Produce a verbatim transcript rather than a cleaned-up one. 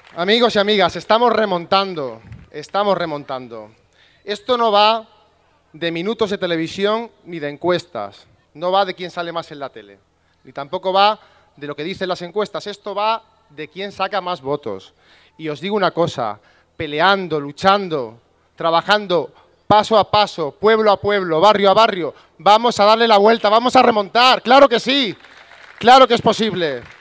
Amigos y amigas, estamos remontando, estamos remontando. Esto no va de minutos de televisión ni de encuestas, no va de quién sale más en la tele, ni tampoco va de lo que dicen las encuestas, esto va de quién saca más votos. Y os digo una cosa, peleando, luchando, trabajando paso a paso, pueblo a pueblo, barrio a barrio, vamos a darle la vuelta, vamos a remontar, claro que sí, claro que es posible.